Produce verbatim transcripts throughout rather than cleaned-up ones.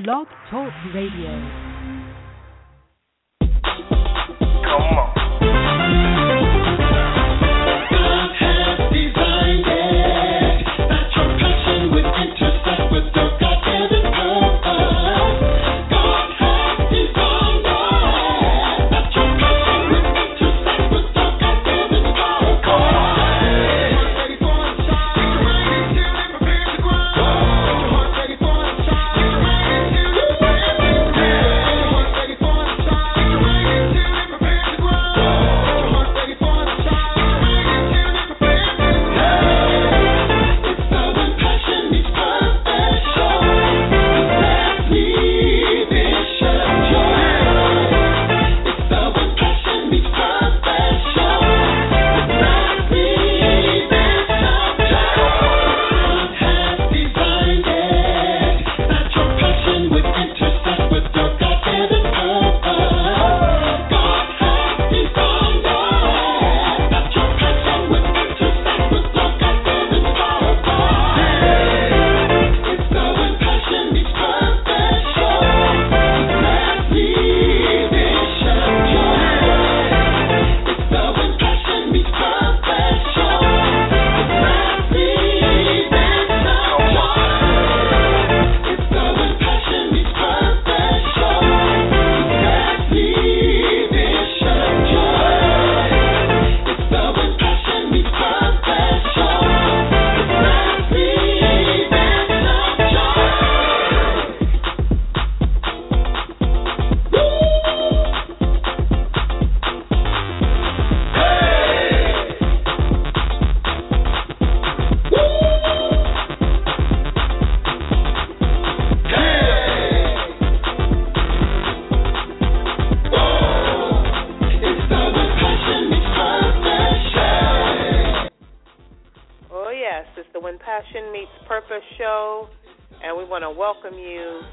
Blog Talk Radio. Come on. God has designed it, that your passion would intersect with your God-given purpose. God has designed it, that your passion would intersect with your God-given purpose. Come on. Ready for a shot, get ready till they prepare to grow. Get your heart ready for a shot, get ready till you win this day. Get your heart ready for a shot, get ready till they prepare to grow. Get your heart ready for a shot, get ready till they prepare this day. It's the When Passion Meets Purpose show with Leslie Bishop Jones. It's the When Passion Meets Purpose show with Leslie Bishop Jones. God has designed it, that your passion would intersect with your God-given purpose. God has designed it, that your passion would intersect with your God-given purpose. It's the When Passion Meets Purpose show with Leslie Bishop Jones. It's the When Passion Meets Purpose show with Leslie Bishop Jones. It's the When Passion Meets Purpose show with Leslie Bishop Jones. It's the When Passion Meets Purpose show with Leslie Bishop It's the When Passion Meets Purpose show. Oh, yes, it's the When Passion Meets Purpose show, and we want to welcome you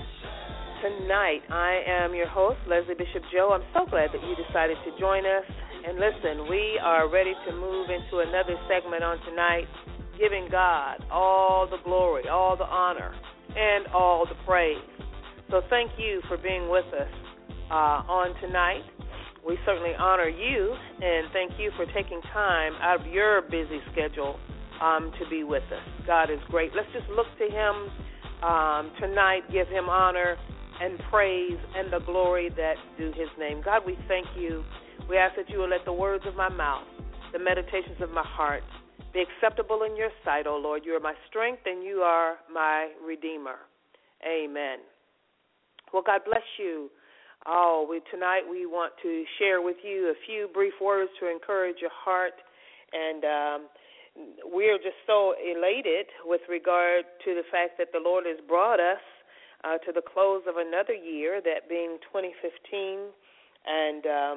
tonight. I am your host, Leslie Bishop Joe. I'm so glad that you decided to join us. And listen, we are ready to move into another segment on tonight, giving God all the glory, all the honor, and all the praise. So thank you for being with us uh, on tonight. We certainly honor you, and thank you for taking time out of your busy schedule um, to be with us. God is great. Let's just look to him um, tonight, give him honor and praise and the glory that due his name. God, we thank you. We ask that you will let the words of my mouth, the meditations of my heart, be acceptable in your sight, O Lord. You are my strength, and you are my Redeemer. Amen. Well, God bless you. Oh, we, tonight we want to share with you a few brief words to encourage your heart, and um, we are just so elated with regard to the fact that the Lord has brought us uh, to the close of another year, that being twenty fifteen, and um,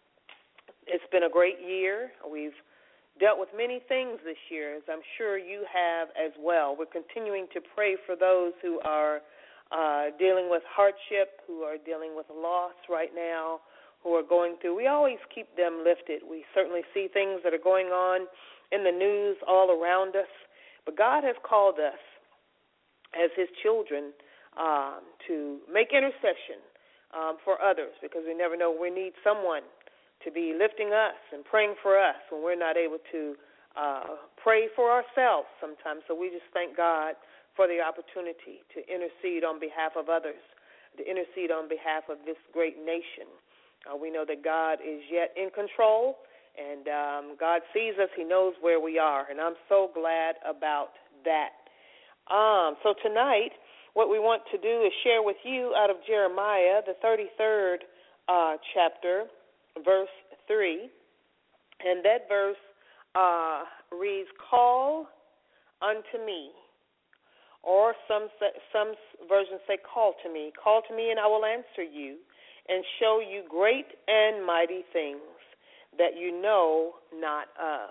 it's been a great year. We've dealt with many things this year, as I'm sure you have as well. We're continuing to pray for those who are uh, dealing with hardship, who are dealing with loss right now, who are going through. We always keep them lifted. We certainly see things that are going on in the news all around us, but God has called us as his children um, to make intercession um, for others, because we never know, we need someone to be lifting us and praying for us when we're not able to uh, pray for ourselves sometimes. So we just thank God for the opportunity to intercede on behalf of others, to intercede on behalf of this great nation. Uh, we know that God is yet in control, and um, God sees us. He knows where we are, and I'm so glad about that. Um, so tonight, what we want to do is share with you out of Jeremiah, the thirty-third uh, chapter, verse three, and that verse uh, reads, "Call unto me," or some some versions say, "Call to me. Call to me, and I will answer you, and show you great and mighty things that you know not of."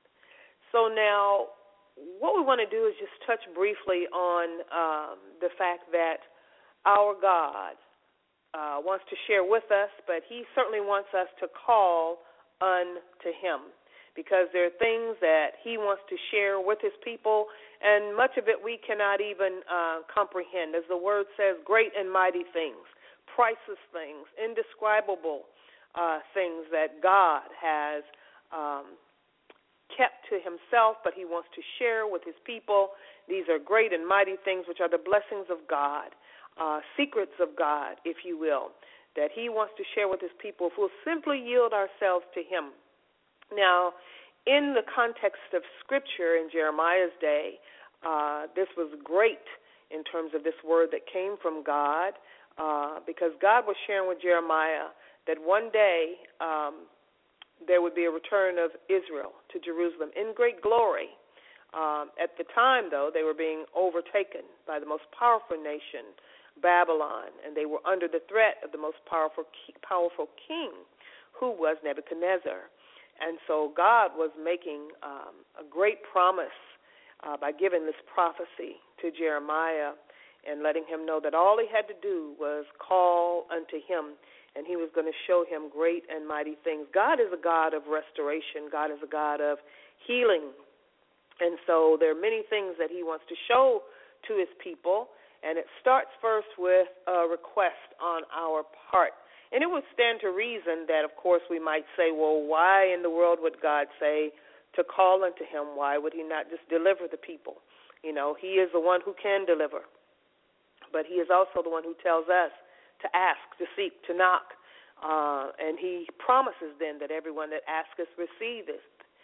So now, what we want to do is just touch briefly on um, the fact that our God uh, wants to share with us, but he certainly wants us to call unto him. because there are things that he wants to share with his people, and much of it we cannot even uh, comprehend. As the word says, great and mighty things, priceless things, indescribable uh, things that God has um, kept to himself, but he wants to share with his people. These are great and mighty things, which are the blessings of God, uh, secrets of God, if you will, that he wants to share with his people if we'll simply yield ourselves to him. Now, in the context of Scripture in Jeremiah's day, uh, this was great in terms of this word that came from God, uh, because God was sharing with Jeremiah that one day um, there would be a return of Israel to Jerusalem in great glory. Um, at the time, though, they were being overtaken by the most powerful nation, Babylon, and they were under the threat of the most powerful powerful king, who was Nebuchadnezzar. And so God was making um, a great promise uh, by giving this prophecy to Jeremiah and letting him know that all he had to do was call unto him, and he was going to show him great and mighty things. God is a God of restoration. God is a God of healing. And so there are many things that he wants to show to his people, and it starts first with a request on our part. And it would stand to reason that, of course, we might say, well, why in the world would God say to call unto him? Why would he not just deliver the people? You know, he is the one who can deliver, but he is also the one who tells us to ask, to seek, to knock. Uh, and he promises then that everyone that asketh receiveth,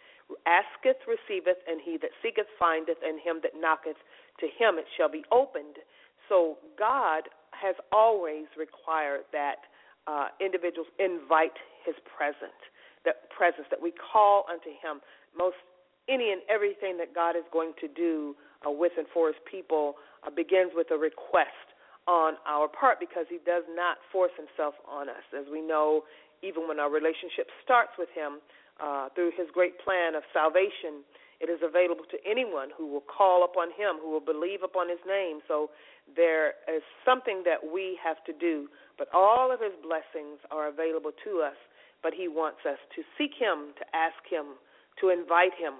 asketh receiveth, and he that seeketh findeth, and him that knocketh, to him it shall be opened. So God has always required that Uh, individuals invite his presence, that presence, that we call unto him. Most any and everything that God is going to do uh, with and for his people uh, begins with a request on our part, because he does not force himself on us. As we know, even when our relationship starts with him, uh, through his great plan of salvation, it is available to anyone who will call upon him, who will believe upon his name. So there is something that we have to do, but all of his blessings are available to us, but he wants us to seek him, to ask him, to invite him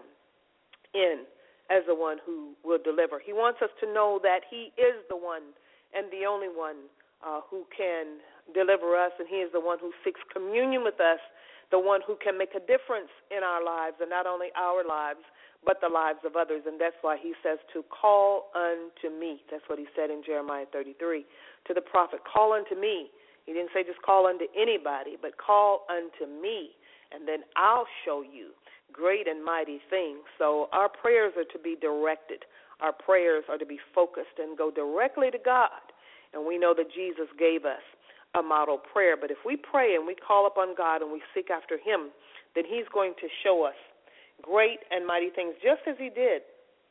in as the one who will deliver. He wants us to know that he is the one and the only one uh, who can deliver us, and he is the one who seeks communion with us, the one who can make a difference in our lives, and not only our lives, but the lives of others. And that's why he says to call unto me. That's what he said in Jeremiah thirty-three to the prophet, call unto me. He didn't say just call unto anybody, but call unto me, and then I'll show you great and mighty things. So our prayers are to be directed. Our prayers are to be focused and go directly to God. And we know that Jesus gave us a model prayer. But if we pray and we call upon God and we seek after him, then he's going to show us great and mighty things, just as he did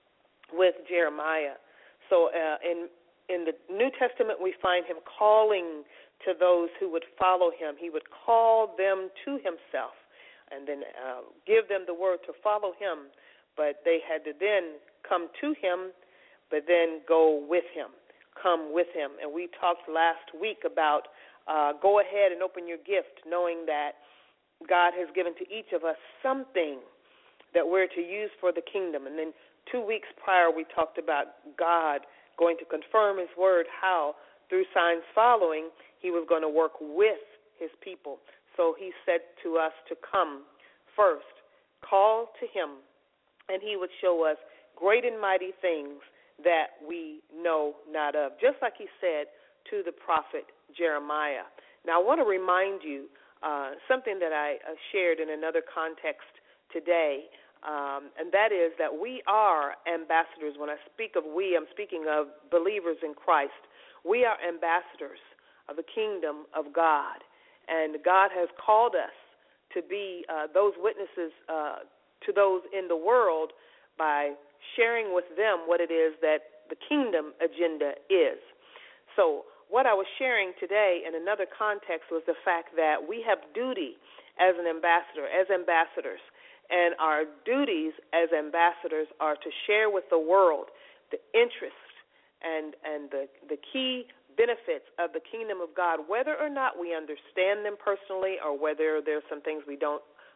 with Jeremiah. So uh, in in the New Testament, we find him calling to those who would follow him. He would call them to himself and then uh, give them the word to follow him. But they had to then come to him, but then go with him, come with him. And we talked last week about uh, go ahead and open your gift, knowing that God has given to each of us something that we're to use for the kingdom. And then two weeks prior, we talked about God going to confirm his word, how through signs following, he was going to work with his people. So he said to us to come first, call to him, and he would show us great and mighty things that we know not of, just like he said to the prophet Jeremiah. Now, I want to remind you uh, something that I uh, shared in another context today, um, and that is that we are ambassadors. When I speak of we, I'm speaking of believers in Christ. We are ambassadors of the kingdom of God, and God has called us to be uh, those witnesses uh, to those in the world by sharing with them what it is that the kingdom agenda is. So what I was sharing today in another context was the fact that we have duty as an ambassador, as ambassadors, and our duties as ambassadors are to share with the world the interests and, and the, the key benefits of the kingdom of God, whether or not we understand them personally or whether there's some things we don't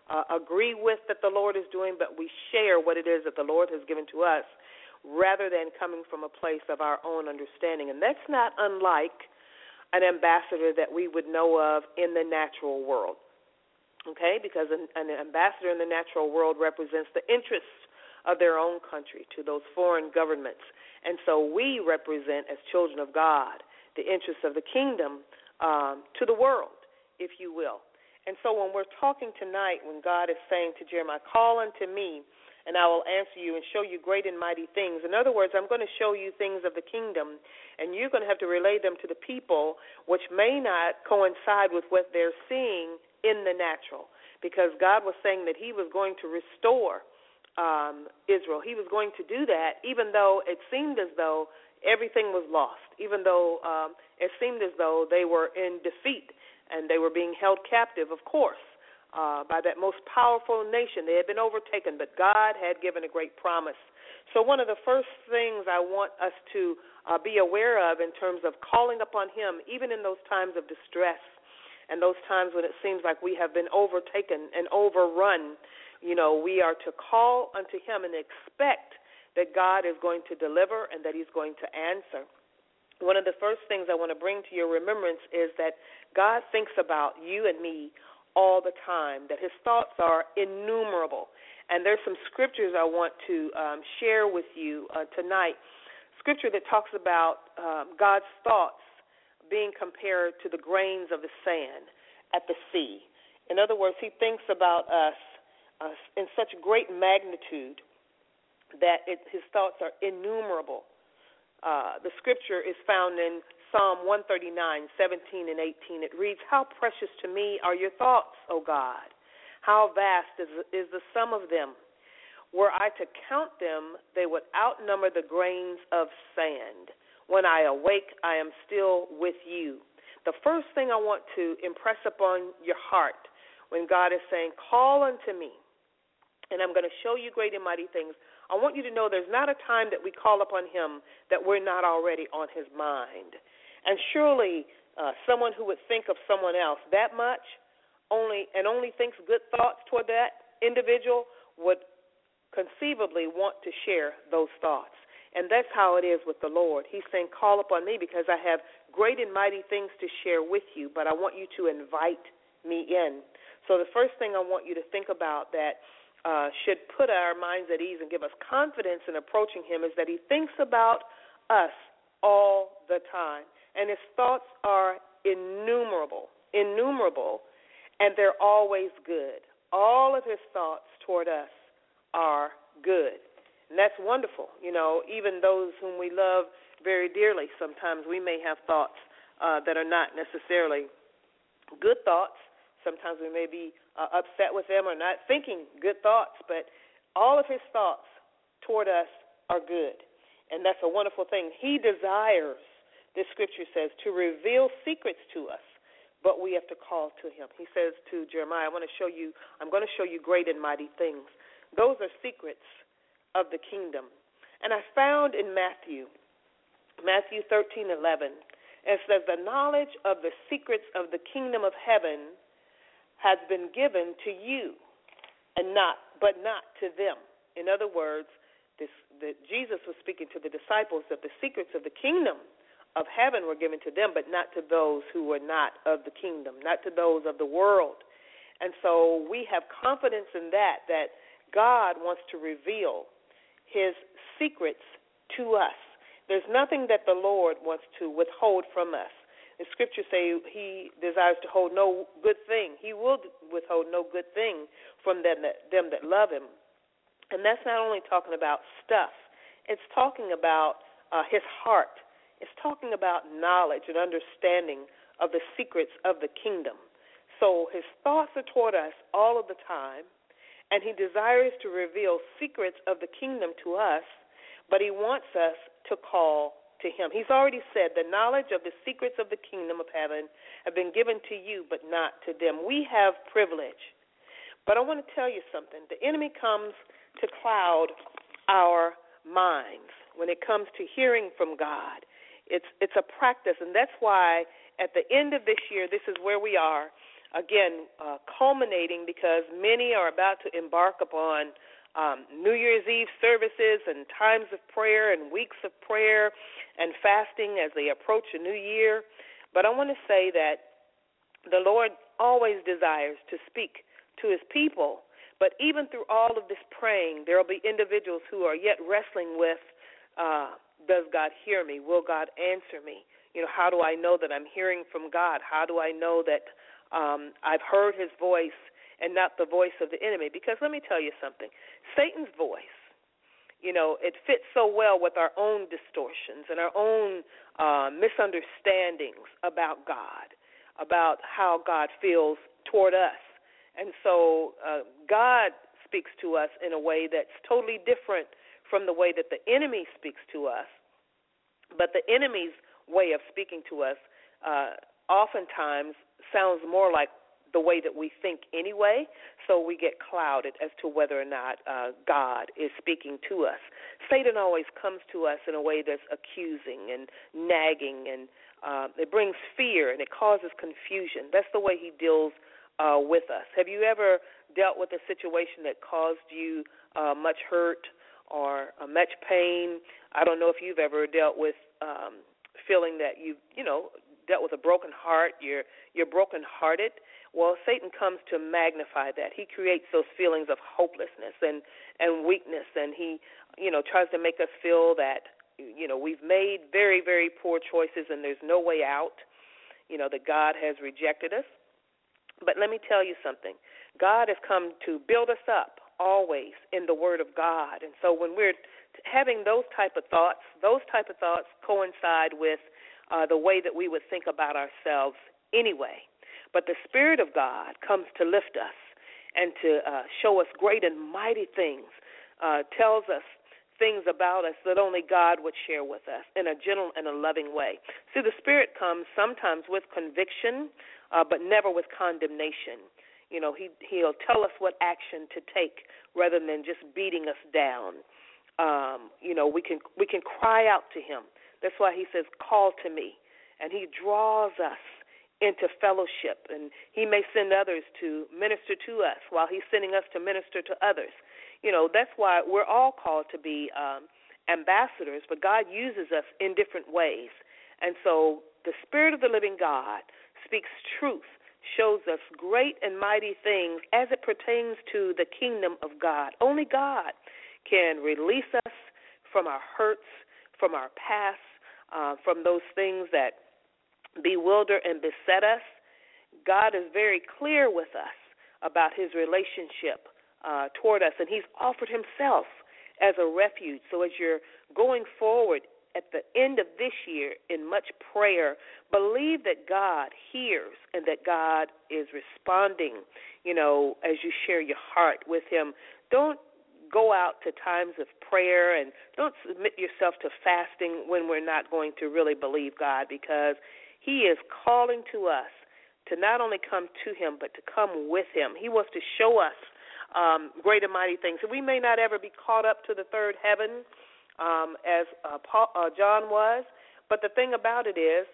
uh, agree with that the Lord is doing, but we share what it is that the Lord has given to us rather than coming from a place of our own understanding. And that's not unlike an ambassador that we would know of in the natural world, okay? Because an, an ambassador in the natural world represents the interests of their own country to those foreign governments. And so we represent, as children of God, the interests of the kingdom um, to the world, if you will. And so when we're talking tonight, when God is saying to Jeremiah, call unto me, and I will answer you and show you great and mighty things. In other words, I'm going to show you things of the kingdom, and you're going to have to relay them to the people, which may not coincide with what they're seeing in the natural, because God was saying that he was going to restore um, Israel. He was going to do that, even though it seemed as though everything was lost, even though um, it seemed as though they were in defeat and they were being held captive, of course, uh, by that most powerful nation. They had been overtaken, but God had given a great promise. So one of the first things I want us to uh, be aware of in terms of calling upon him, even in those times of distress and those times when it seems like we have been overtaken and overrun, you know, we are to call unto him and expect that God is going to deliver and that he's going to answer. One of the first things I want to bring to your remembrance is that God thinks about you and me all the time, that his thoughts are innumerable. And there's some scriptures I want to um, share with you uh, tonight, scripture that talks about um, God's thoughts being compared to the grains of the sand at the sea. In other words, he thinks about us uh, in such great magnitude that it, his thoughts are innumerable. Uh, the scripture is found in Psalm one thirty-nine, seventeen and eighteen. It reads, how precious to me are your thoughts, O God. How vast is, is the sum of them. Were I to count them, they would outnumber the grains of sand. When I awake, I am still with you. The first thing I want to impress upon your heart when God is saying, call unto me, and I'm going to show you great and mighty things, I want you to know there's not a time that we call upon him that we're not already on his mind. And surely uh, someone who would think of someone else that much only and only thinks good thoughts toward that individual would conceivably want to share those thoughts. And that's how it is with the Lord. He's saying, call upon me because I have great and mighty things to share with you, but I want you to invite me in. So the first thing I want you to think about that Uh, should put our minds at ease and give us confidence in approaching him is that he thinks about us all the time. And his thoughts are innumerable, innumerable, and they're always good. All of his thoughts toward us are good. And that's wonderful. You know, even those whom we love very dearly, sometimes we may have thoughts uh, that are not necessarily good thoughts. Sometimes we may be uh, upset with them or not thinking good thoughts, but all of his thoughts toward us are good, and that's a wonderful thing. He desires, this scripture says, to reveal secrets to us, but we have to call to him. He says to Jeremiah, I want to show you, I'm going to show you great and mighty things. Those are secrets of the kingdom. And I found in Matthew, Matthew thirteen eleven, it says, the knowledge of the secrets of the kingdom of heaven has been given to you, and not, but not to them. In other words, this, the, Jesus was speaking to the disciples that the secrets of the kingdom of heaven were given to them, but not to those who were not of the kingdom, not to those of the world. And so we have confidence in that, that God wants to reveal his secrets to us. There's nothing that the Lord wants to withhold from us. The scriptures say he desires to hold no good thing. He will withhold no good thing from them that, them that love him. And that's not only talking about stuff. It's talking about uh, his heart. It's talking about knowledge and understanding of the secrets of the kingdom. So his thoughts are toward us all of the time, and he desires to reveal secrets of the kingdom to us, but he wants us to call to him. He's already said the knowledge of the secrets of the kingdom of heaven have been given to you, but not to them. We have privilege. But I want to tell you something. The enemy comes to cloud our minds when it comes to hearing from God. It's it's a practice, and that's why at the end of this year, this is where we are. again, uh, culminating because many are about to embark upon um, New Year's Eve services and times of prayer and weeks of prayer and fasting as they approach a new year. But I want to say that the Lord always desires to speak to his people. But even through all of this praying, there will be individuals who are yet wrestling with, uh, does God hear me? Will God answer me? You know, how do I know that I'm hearing from God? How do I know that um, I've heard his voice and not the voice of the enemy? Because let me tell you something. Satan's voice, you know, it fits so well with our own distortions and our own uh, misunderstandings about God, about how God feels toward us. And so uh, God speaks to us in a way that's totally different from the way that the enemy speaks to us. But the enemy's way of speaking to us uh, oftentimes sounds more like the way that we think anyway, so we get clouded as to whether or not uh, God is speaking to us. Satan always comes to us in a way that's accusing and nagging, and uh, it brings fear and it causes confusion. That's the way he deals Uh, with us. Have you ever dealt with a situation that caused you uh, much hurt or uh, much pain? I don't know if you've ever dealt with um, feeling that you, you know, dealt with a broken heart. You're you're brokenhearted. Well, Satan comes to magnify that. He creates those feelings of hopelessness and and weakness, and he, you know, tries to make us feel that, you know, we've made very very poor choices and there's no way out. You know, that God has rejected us. But let me tell you something. God has come to build us up always in the Word of God. And so when we're having those type of thoughts, those type of thoughts coincide with uh, the way that we would think about ourselves anyway. But the Spirit of God comes to lift us and to uh, show us great and mighty things, uh, tells us things about us that only God would share with us in a gentle and a loving way. See, the Spirit comes sometimes with conviction, uh, but never with condemnation. You know, he, he'll tell us what action to take rather than just beating us down. Um, you know, we can we can cry out to him. That's why he says, call to me. And he draws us into fellowship. And he may send others to minister to us while he's sending us to minister to others. You know, that's why we're all called to be um, ambassadors, but God uses us in different ways. And so the Spirit of the living God speaks truth, shows us great and mighty things as it pertains to the kingdom of God. Only God can release us from our hurts, from our past, uh, from those things that bewilder and beset us. God is very clear with us about his relationship uh, toward us, and he's offered himself as a refuge. So as you're going forward at the end of this year in much prayer, believe that God hears and that God is responding, you know, as you share your heart with him. Don't go out to times of prayer and don't submit yourself to fasting when we're not going to really believe God, because he is calling to us to not only come to him but to come with him. He wants to show us um, great and mighty things. And we may not ever be caught up to the third heaven, Um, as uh, Paul, uh, John was. But the thing about it is,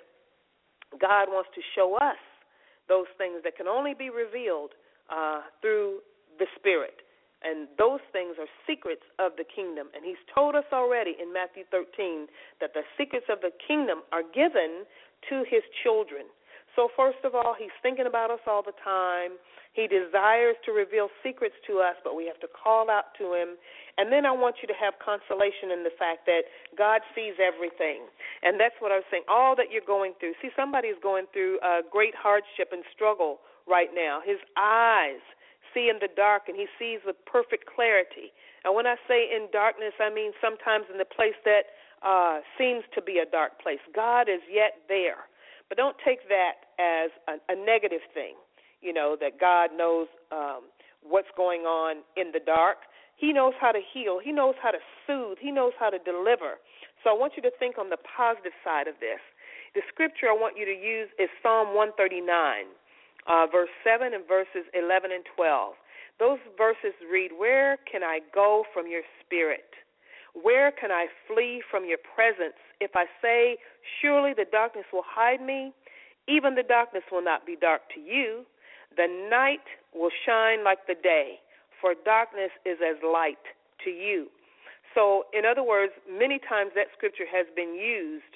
God wants to show us those things that can only be revealed uh, through the Spirit. And those things are secrets of the kingdom. And he's told us already in Matthew thirteen that the secrets of the kingdom are given to his children. So first of all, he's thinking about us all the time. He desires to reveal secrets to us, but we have to call out to him. And then I want you to have consolation in the fact that God sees everything. And that's what I was saying, all that you're going through. See, somebody's going through a great hardship and struggle right now. His eyes see in the dark, and he sees with perfect clarity. And when I say in darkness, I mean sometimes in the place that uh, seems to be a dark place. God is yet there. But don't take that as a, a negative thing, you know, that God knows um, what's going on in the dark. He knows how to heal. He knows how to soothe. He knows how to deliver. So I want you to think on the positive side of this. The scripture I want you to use is Psalm one thirty-nine, uh, verse seven and verses eleven and twelve. Those verses read, "Where can I go from your spirit? Where can I flee from your presence? If I say, surely the darkness will hide me, even the darkness will not be dark to you. The night will shine like the day, for darkness is as light to you. So, in other words, many times that scripture has been used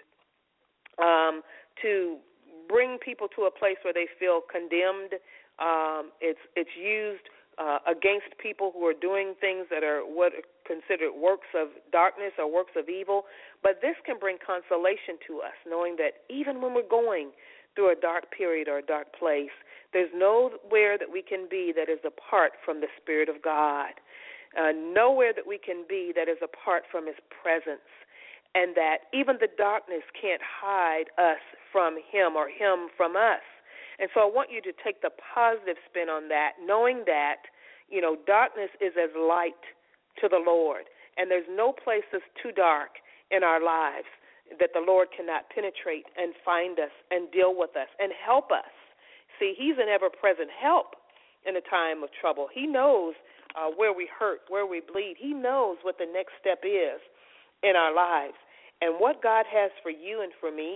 um, to bring people to a place where they feel condemned. Um, it's it's used uh, against people who are doing things that are what are considered works of darkness or works of evil. But this can bring consolation to us, knowing that even when we're going through a dark period or a dark place, there's nowhere that we can be that is apart from the Spirit of God. Uh, nowhere that we can be that is apart from His presence, and that even the darkness can't hide us from Him or Him from us. And so I want you to take the positive spin on that, knowing that, you know, darkness is as light to the Lord, and there's no place that's too dark in our lives that the Lord cannot penetrate and find us and deal with us and help us. See, He's an ever-present help in a time of trouble. He knows Uh, where we hurt, where we bleed. He knows what the next step is in our lives. And what God has for you and for me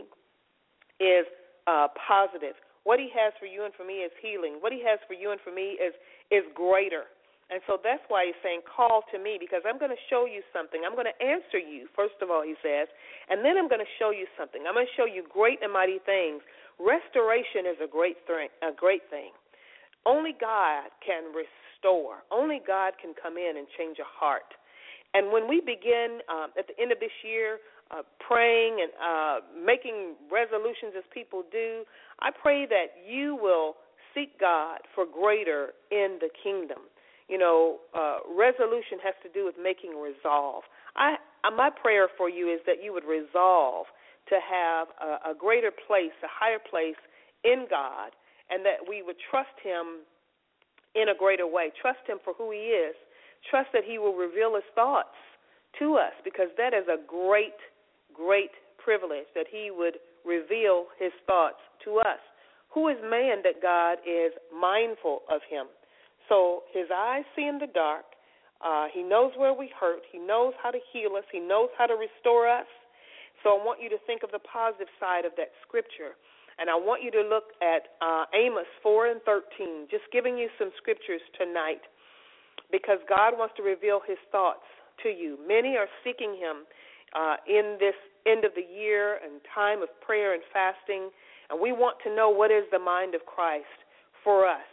is uh, positive. What He has for you and for me is healing. What He has for you and for me is is greater. And so that's why He's saying, call to me, because I'm going to show you something. I'm going to answer you, first of all, He says, and then I'm going to show you something. I'm going to show you great and mighty things. Restoration is a great thing. A great thing. Only God can restore. Store. Only God can come in and change a heart. And when we begin um, at the end of this year uh, praying and uh, making resolutions as people do, I pray that you will seek God for greater in the kingdom. You know, uh, resolution has to do with making resolve. I, my prayer for you is that you would resolve to have a, a greater place, a higher place in God, and that we would trust Him in a greater way. Trust Him for who He is. Trust that He will reveal His thoughts to us, because that is a great, great privilege, that He would reveal His thoughts to us. Who is man that God is mindful of him? So His eyes see in the dark. Uh, he knows where we hurt. He knows how to heal us. He knows how to restore us. So I want you to think of the positive side of that scripture. And I want you to look at uh, Amos four and thirteen, just giving you some scriptures tonight, because God wants to reveal His thoughts to you. Many are seeking Him uh, in this end of the year and time of prayer and fasting, and we want to know what is the mind of Christ for us.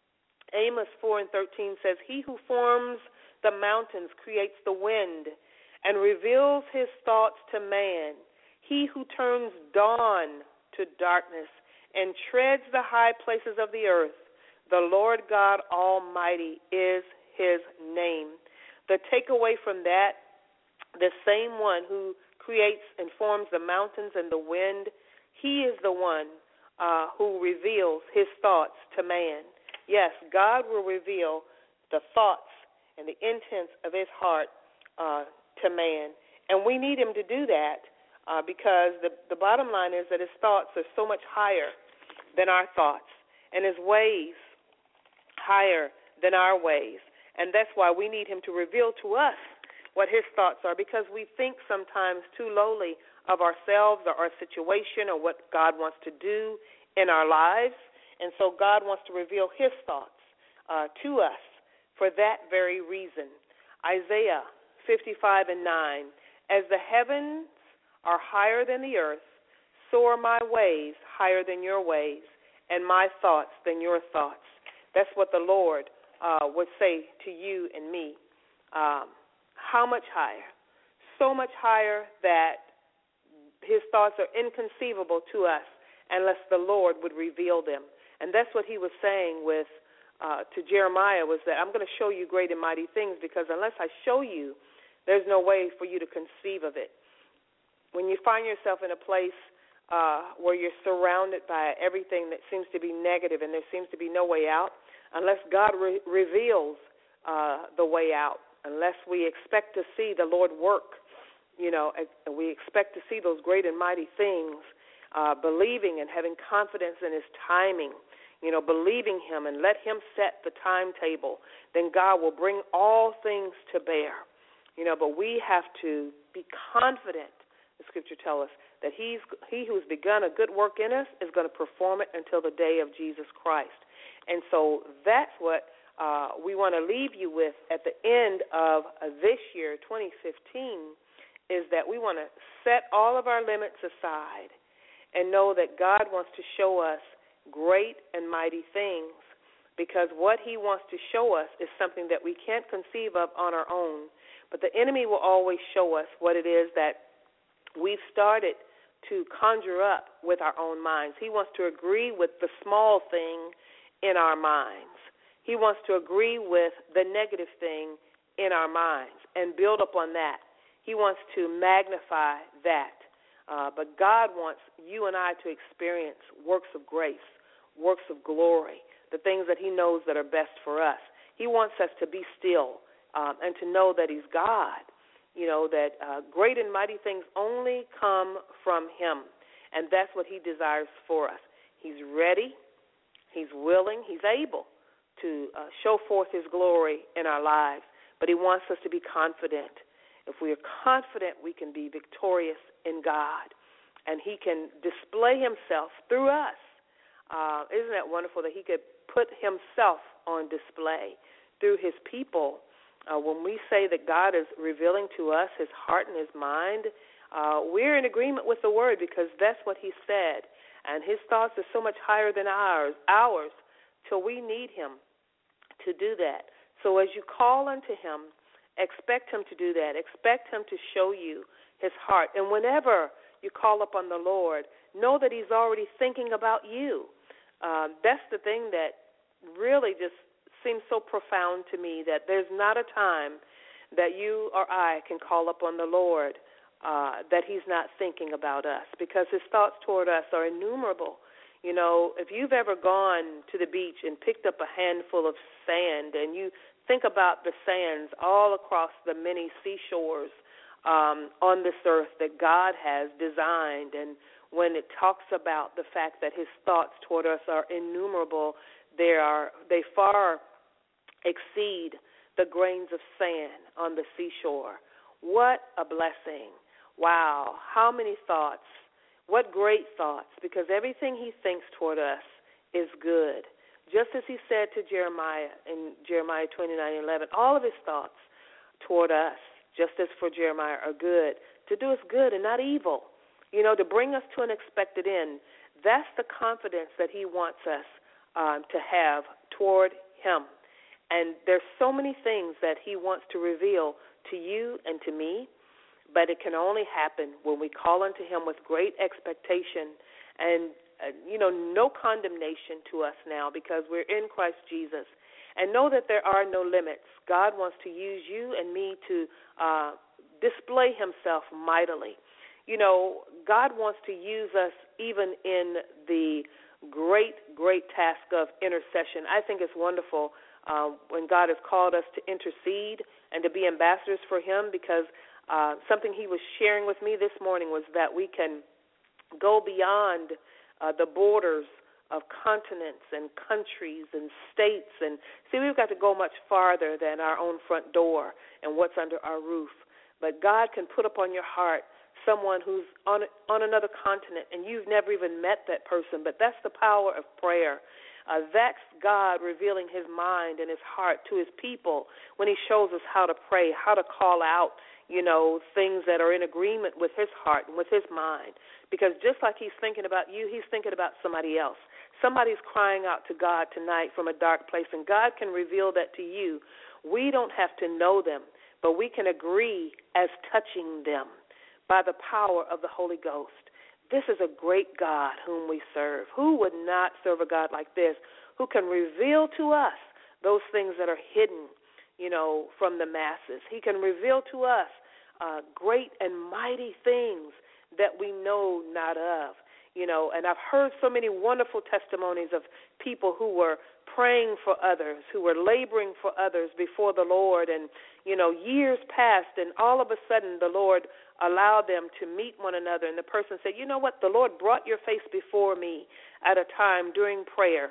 Amos four and thirteen says, He who forms the mountains creates the wind and reveals His thoughts to man. He who turns dawn to darkness and treads the high places of the earth. The Lord God Almighty is His name. The takeaway from that, the same one who creates and forms the mountains and the wind, He is the one uh, who reveals His thoughts to man. Yes, God will reveal the thoughts and the intents of His heart uh, to man, and we need Him to do that. Uh, because the, the bottom line is that His thoughts are so much higher than our thoughts, and His ways higher than our ways. And that's why we need Him to reveal to us what His thoughts are, because we think sometimes too lowly of ourselves or our situation or what God wants to do in our lives. And so God wants to reveal His thoughts uh, to us for that very reason. Isaiah fifty-five and nine, as the heavens are higher than the earth, so are my ways higher than your ways, and my thoughts than your thoughts. That's what the Lord uh, would say to you and me. Um, how much higher? So much higher that His thoughts are inconceivable to us unless the Lord would reveal them. And that's what He was saying with uh, to Jeremiah, was that I'm going to show you great and mighty things, because unless I show you, there's no way for you to conceive of it. When you find yourself in a place uh, where you're surrounded by everything that seems to be negative and there seems to be no way out, unless God re- reveals uh, the way out, unless we expect to see the Lord work, you know, and we expect to see those great and mighty things, uh, believing and having confidence in His timing, you know, believing Him and let Him set the timetable, then God will bring all things to bear. You know, but we have to be confident, the Scripture tells us, that he's, he who's begun a good work in us is going to perform it until the day of Jesus Christ. And so that's what uh, we want to leave you with at the end of uh, this year, twenty fifteen, is that we want to set all of our limits aside and know that God wants to show us great and mighty things, because what he wants to show us is something that we can't conceive of on our own. But the enemy will always show us what it is that we've started to conjure up with our own minds. He wants to agree with the small thing in our minds. He wants to agree with the negative thing in our minds and build upon that. He wants to magnify that. Uh, but God wants you and I to experience works of grace, works of glory, the things that he knows that are best for us. He wants us to be still um, and to know that he's God, you know, that uh, great and mighty things only come from him, and that's what he desires for us. He's ready, he's willing, he's able to uh, show forth his glory in our lives, but he wants us to be confident. If we are confident, we can be victorious in God, and he can display himself through us. Uh, isn't that wonderful that he could put himself on display through his people? Uh, when we say that God is revealing to us his heart and his mind, uh, we're in agreement with the word, because that's what he said, and his thoughts are so much higher than ours, ours, till we need him to do that. So as you call unto him, expect him to do that. Expect him to show you his heart. And whenever you call upon the Lord, know that he's already thinking about you. Um, that's the thing that really just seems so profound to me, that there's not a time that you or I can call upon the Lord uh, that he's not thinking about us, because his thoughts toward us are innumerable. You know, if you've ever gone to the beach and picked up a handful of sand, and you think about the sands all across the many seashores um, on this earth that God has designed, and when it talks about the fact that his thoughts toward us are innumerable, they are they far exceed the grains of sand on the seashore. What a blessing. Wow, how many thoughts. What great thoughts, because everything he thinks toward us is good. Just as he said to Jeremiah in Jeremiah twenty-nine eleven, all of his thoughts toward us, just as for Jeremiah, are good, to do us good and not evil, you know, to bring us to an expected end. That's the confidence that he wants us um, to have toward him. And there's so many things that he wants to reveal to you and to me, but it can only happen when we call unto him with great expectation and, uh, you know, no condemnation to us now, because we're in Christ Jesus. And know that there are no limits. God wants to use you and me to uh, display himself mightily. You know, God wants to use us even in the great, great task of intercession. I think it's wonderful uh, when God has called us to intercede and to be ambassadors for him, because Uh, something he was sharing with me this morning was that we can go beyond uh, the borders of continents and countries and states. And see, we've got to go much farther than our own front door and what's under our roof. But God can put upon your heart someone who's on on another continent, and you've never even met that person. But that's the power of prayer. Uh, that's God revealing his mind and his heart to his people when he shows us how to pray, how to call out, you know, things that are in agreement with his heart and with his mind. Because just like he's thinking about you, he's thinking about somebody else. Somebody's crying out to God tonight from a dark place, and God can reveal that to you. We don't have to know them, but we can agree as touching them by the power of the Holy Ghost. This is a great God whom we serve. Who would not serve a God like this, who can reveal to us those things that are hidden, you know, from the masses? He can reveal to us uh, great and mighty things that we know not of, you know. And I've heard so many wonderful testimonies of people who were praying for others, who were laboring for others before the Lord, and, you know, years passed, and all of a sudden the Lord allowed them to meet one another, and the person said, you know what, the Lord brought your face before me at a time during prayer,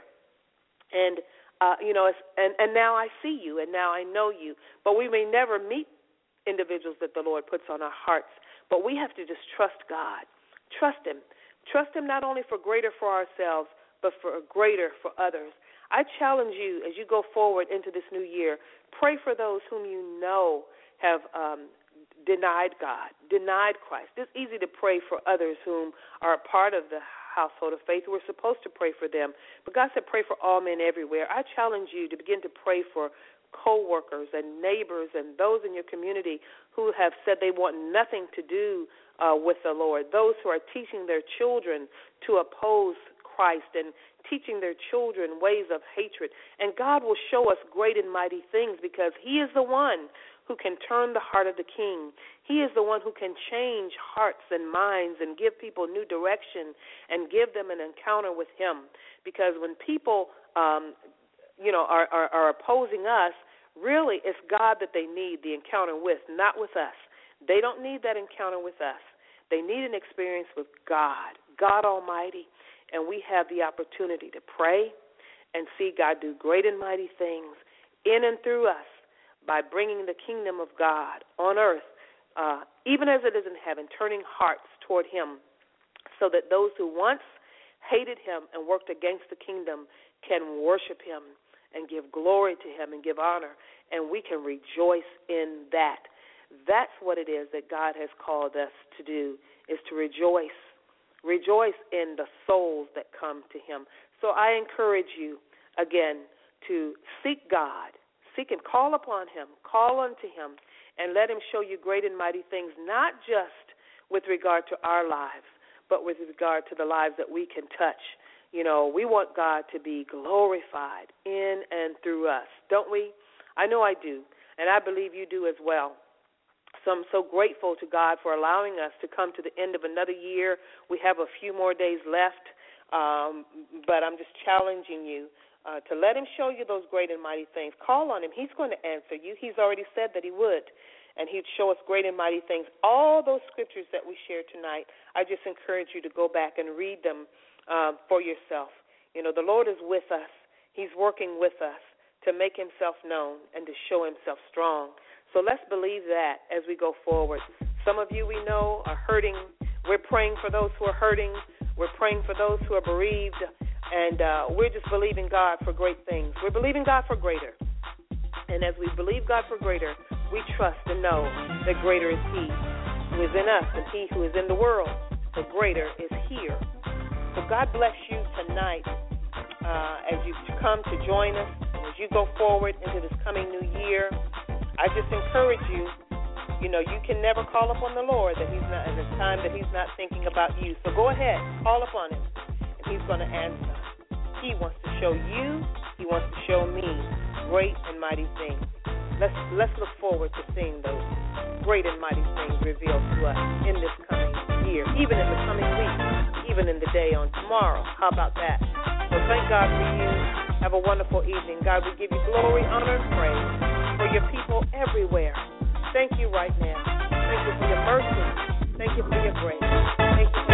and Uh, you know, it's, and, and now I see you, and now I know you. But we may never meet individuals that the Lord puts on our hearts, but we have to just trust God. Trust him. Trust him not only for greater for ourselves, but for greater for others. I challenge you as you go forward into this new year, pray for those whom you know have um, denied God, denied Christ. It's easy to pray for others whom are a part of the household of faith. We're supposed to pray for them. But God said pray for all men everywhere. I challenge you to begin to pray for co-workers and neighbors and those in your community who have said they want nothing to do uh, with the Lord, those who are teaching their children to oppose Christ and teaching their children ways of hatred. And God will show us great and mighty things because he is the one who can turn the heart of the king. He is the one who can change hearts and minds and give people new direction and give them an encounter with him. Because when people, um, you know, are, are, are opposing us, really it's God that they need the encounter with, not with us. They don't need that encounter with us. They need an experience with God, God Almighty. And we have the opportunity to pray and see God do great and mighty things in and through us by bringing the kingdom of God on earth, uh, even as it is in heaven, turning hearts toward him so that those who once hated him and worked against the kingdom can worship him and give glory to him and give honor, and we can rejoice in that. That's what it is that God has called us to do, is to rejoice. Rejoice in the souls that come to him. So I encourage you, again, to seek God, seek and call upon him, call unto him, and let him show you great and mighty things, not just with regard to our lives, but with regard to the lives that we can touch. You know, we want God to be glorified in and through us, don't we? I know I do, and I believe you do as well. So I'm so grateful to God for allowing us to come to the end of another year. We have a few more days left, um, but I'm just challenging you uh, to let him show you those great and mighty things. Call on him. He's going to answer you. He's already said that he would, and he'd show us great and mighty things. All those scriptures that we shared tonight, I just encourage you to go back and read them um, for yourself. You know, the Lord is with us. He's working with us to make himself known and to show himself strong. So let's believe that as we go forward. Some of you we know are hurting. We're praying for those who are hurting. We're praying for those who are bereaved. And uh, we're just believing God for great things. We're believing God for greater. And as we believe God for greater, we trust and know that greater is he who is in us and he who is in the world. The greater is here. So God bless you tonight uh, as you come to join us, as you go forward into this coming new year. I just encourage you, you know, you can never call upon the Lord that he's not at a time that he's not thinking about you. So go ahead, call upon him, and he's going to answer. He wants to show you, he wants to show me great and mighty things. Let's let's look forward to seeing those great and mighty things revealed to us in this coming year, even in the coming week, even in the day on tomorrow. How about that? So thank God for you. Have a wonderful evening. God, we give you glory, honor, and praise for your people everywhere. Thank you right now. Thank you for your mercy. Thank you for your grace. Thank you